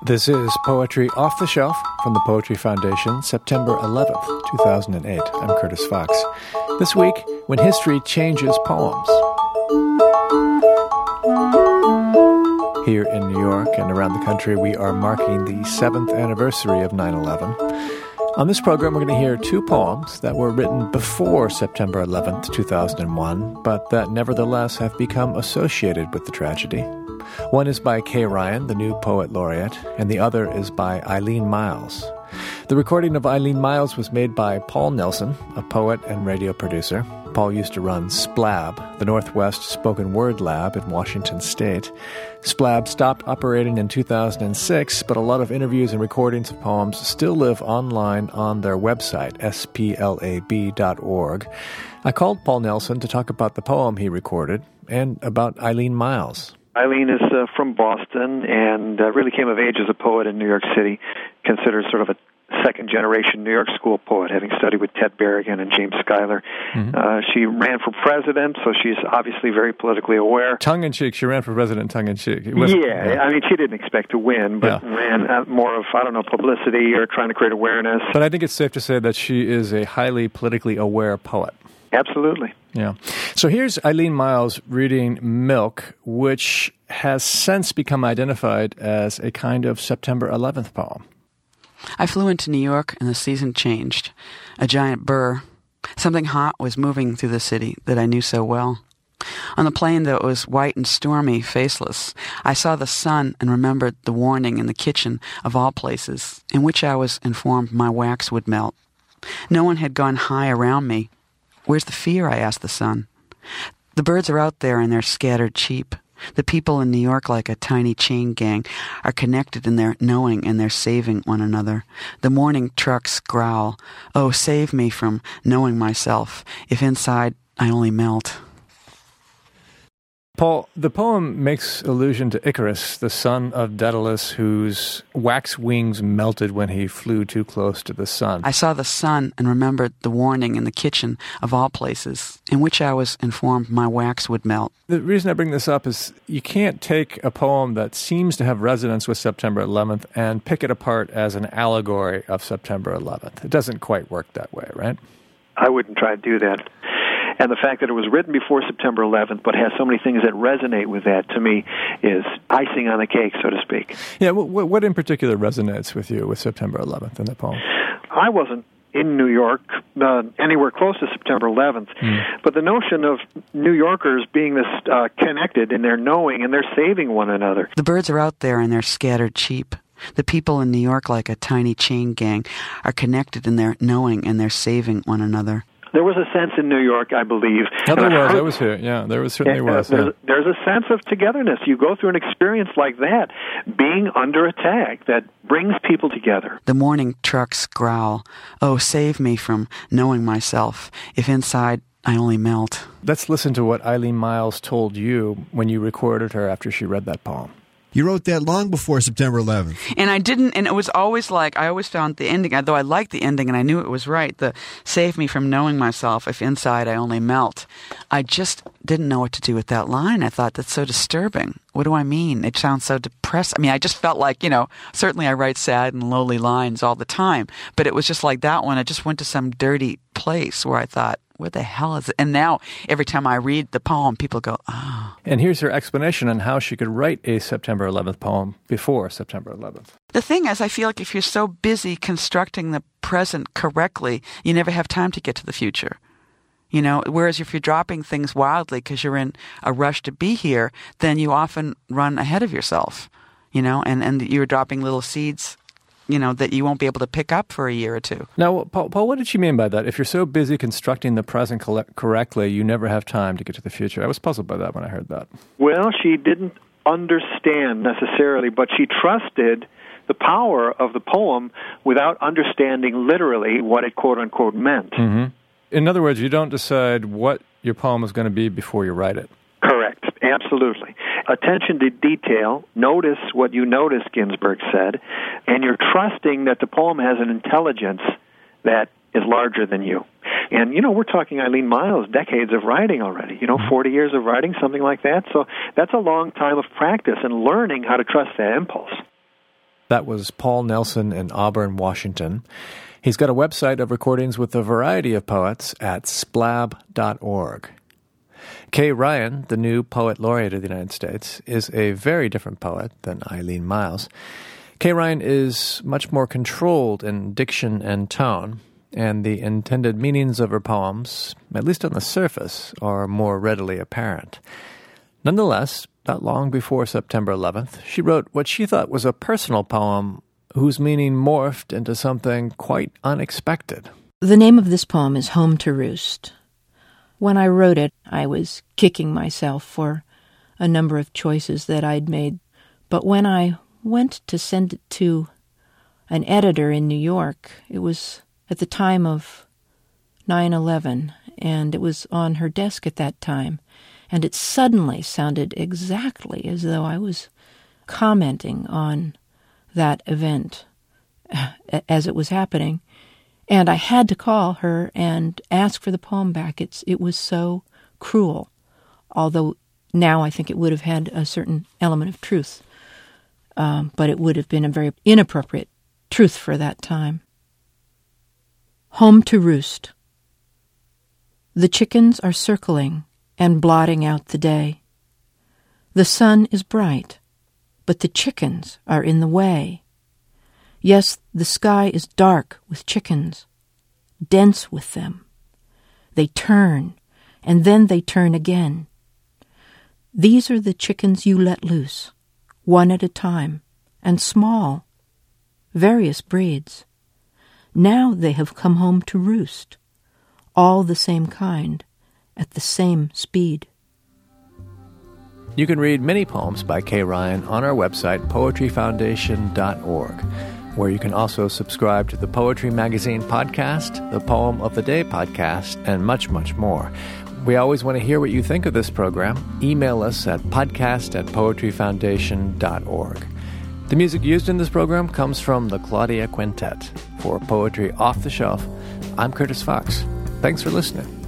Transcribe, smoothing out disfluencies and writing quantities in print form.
This is Poetry Off the Shelf from the Poetry Foundation, September 11th, 2008. I'm Curtis Fox. This week, when history changes poems. Here in New York and around the country, we are marking the 7th anniversary of 9/11. On this program, we're going to hear two poems that were written before September 11th, 2001, but that nevertheless have become associated with the tragedy. One is by Kay Ryan, the new poet laureate, and the other is by Eileen Myles. The recording of Eileen Myles was made by Paul Nelson, a poet and radio producer. Paul used to run SPLAB, the Northwest Spoken Word Lab in Washington State. SPLAB stopped operating in 2006, but a lot of interviews and recordings of poems still live online on their website, splab.org. I called Paul Nelson to talk about the poem he recorded and about Eileen Myles. Eileen is from Boston and really came of age as a poet in New York City, considered sort of a second-generation New York school poet, having studied with Ted Berrigan and James Schuyler. Mm-hmm. She ran for president, so she's obviously very politically aware. Tongue-in-cheek, she ran for president tongue-in-cheek. Yeah, I mean, she didn't expect to win, but ran more of, publicity or trying to create awareness. But I think it's safe to say that she is a highly politically aware poet. Absolutely. Yeah. So here's Eileen Myles reading Milk, which has since become identified as a kind of September 11th poem. I flew into New York and the season changed. A giant burr. Something hot was moving through the city that I knew so well. On the plane, though it was white and stormy, faceless, I saw the sun and remembered the warning in the kitchen of all places, in which I was informed my wax would melt. No one had gone high around me. Where's the fear? I asked the sun. The birds are out there and they're scattered cheap. The people in New York, like a tiny chain gang, are connected in their knowing and their saving one another. The morning trucks growl, "Oh, save me from knowing myself, if inside I only melt." Paul, the poem makes allusion to Icarus, the son of Daedalus, whose wax wings melted when he flew too close to the sun. I saw the sun and remembered the warning in the kitchen of all places, in which I was informed my wax would melt. The reason I bring this up is you can't take a poem that seems to have resonance with September 11th and pick it apart as an allegory of September 11th. It doesn't quite work that way, right? I wouldn't try to do that. And the fact that it was written before September 11th but has so many things that resonate with that, to me, is icing on the cake, so to speak. Yeah, what in particular resonates with you with September 11th in the poem? I wasn't in New York anywhere close to September 11th, but the notion of New Yorkers being this connected in their knowing and they're saving one another. The birds are out there and they're scattered cheap. The people in New York, like a tiny chain gang, are connected in their knowing and they're saving one another. There was a sense in New York, I believe. Yeah, there was. I was here. Yeah, there certainly was. There's a sense of togetherness. You go through an experience like that, being under attack, that brings people together. The morning trucks growl, "Oh, save me from knowing myself, if inside I only melt." Let's listen to what Eileen Myles told you when you recorded her after she read that poem. You wrote that long before September 11th. And I didn't, and it was always like, I always found the ending, though I liked the ending and I knew it was right, the "save me from knowing myself, if inside I only melt." I just didn't know what to do with that line. I thought, that's so disturbing. What do I mean? It sounds so depressed. I mean, I just felt like, certainly I write sad and lowly lines all the time, but it was just like that one. I just went to some dirty place where I thought, what the hell is it? And now, every time I read the poem, people go, oh. And here's her explanation on how she could write a September 11th poem before September 11th. The thing is, I feel like if you're so busy constructing the present correctly, you never have time to get to the future. Whereas if you're dropping things wildly because you're in a rush to be here, then you often run ahead of yourself, and you're dropping little seeds that you won't be able to pick up for a year or two. Now, Paul, what did she mean by that? If you're so busy constructing the present correctly, you never have time to get to the future. I was puzzled by that when I heard that. Well, she didn't understand necessarily, but she trusted the power of the poem without understanding literally what it quote-unquote meant. Mm-hmm. In other words, you don't decide what your poem is going to be before you write it. Correct. Absolutely. Attention to detail, notice what you notice, Ginsberg said, and you're trusting that the poem has an intelligence that is larger than you. And, we're talking Eileen Myles, decades of writing already, 40 years of writing, something like that. So that's a long time of practice and learning how to trust that impulse. That was Paul Nelson in Auburn, Washington. He's got a website of recordings with a variety of poets at splab.org. Kay Ryan, the new Poet Laureate of the United States, is a very different poet than Eileen Myles. Kay Ryan is much more controlled in diction and tone, and the intended meanings of her poems, at least on the surface, are more readily apparent. Nonetheless, not long before September 11th, she wrote what she thought was a personal poem whose meaning morphed into something quite unexpected. The name of this poem is Home to Roost. When I wrote it, I was kicking myself for a number of choices that I'd made. But when I went to send it to an editor in New York, it was at the time of 9/11, and it was on her desk at that time. And it suddenly sounded exactly as though I was commenting on that event as it was happening. And I had to call her and ask for the poem back. It was so cruel, although now I think it would have had a certain element of truth. But it would have been a very inappropriate truth for that time. Home to Roost. The chickens are circling and blotting out the day. The sun is bright, but the chickens are in the way. Yes, the sky is dark with chickens, dense with them. They turn, and then they turn again. These are the chickens you let loose, one at a time, and small, various breeds. Now they have come home to roost, all the same kind, at the same speed. You can read many poems by Kay Ryan on our website, poetryfoundation.org, where you can also subscribe to the Poetry Magazine podcast, the Poem of the Day podcast, and much, much more. We always want to hear what you think of this program. Email us at podcast@poetryfoundation.org. The music used in this program comes from the Claudia Quintet. For Poetry Off the Shelf, I'm Curtis Fox. Thanks for listening.